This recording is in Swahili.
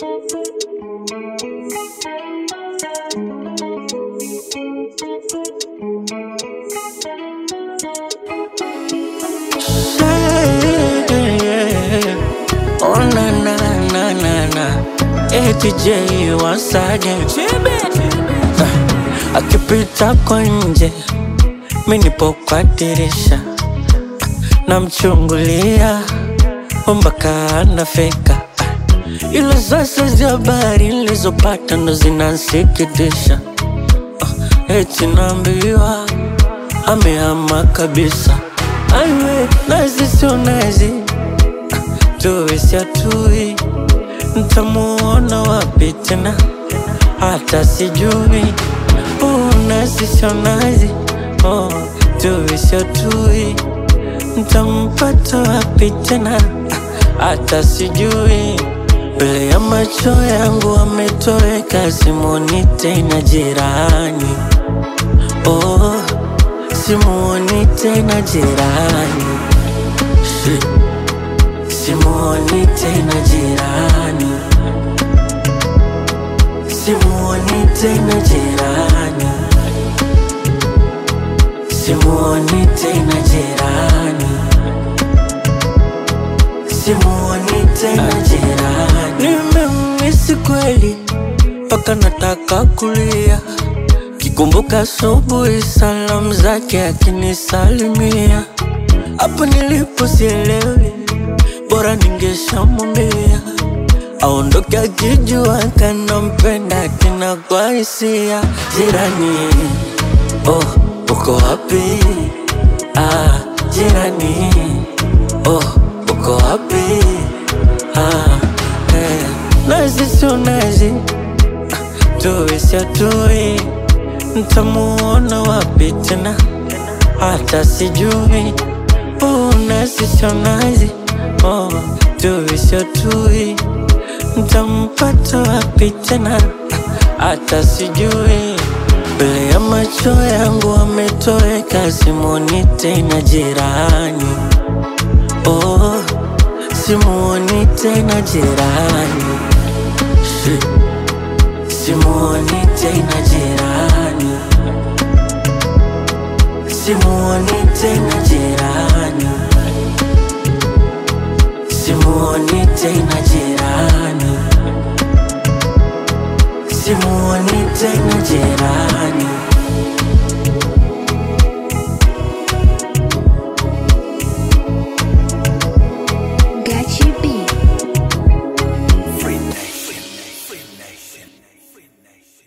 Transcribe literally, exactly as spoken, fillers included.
Oh na na na na na, A T J once again. Ah, akipita kwa nje, mimi nipo kwa dirisha, namchungulia mpaka anafika. Ila sasa za habari nilizopata ndo zinansikitisha. Ah, eti naambiwa amehama kabisa. Aiwe, nazi sio nazi, tuwe si atui, ntamuona wapi tena hata sijui. Oh, nazi sio nazi, oh, tuwe si atui, ntampata wapi tena hata sijui. Mbele ya macho yangu ametoweka, simuoni tena jirani. Oh, simuoni tena jirani. Shit. Simuoni tena jirani. Simuoni tena jirani. Simuoni tena jirani. Simuoni tena jirani. Nimemisi kweli mpaka nataka kulia, kikumbuka asubuhi salamu zake akinisalimia. Hapo nilipo sielewi, bora ningeshamwambia aondoke akijua kanampenda tena kwa hisia. Jirani, oh, uko wapi? Ah, jirani, oh, uko wapi? Ah, eh. Nazi sio nazi, tuwe si atui, ntamuona wapi tena hata sijui. Oh, nazi sio nazi, oh, tuwe si atui, ntampata wapi tena hata sijui. Mbele ya macho yangu ametoweka, simuoni tena jirani. Oh, simuoni tena jirani. Shit. Simuoni tena jirani. Simuoni tena jirani. Simuoni tena jirani. Simuoni tena jirani.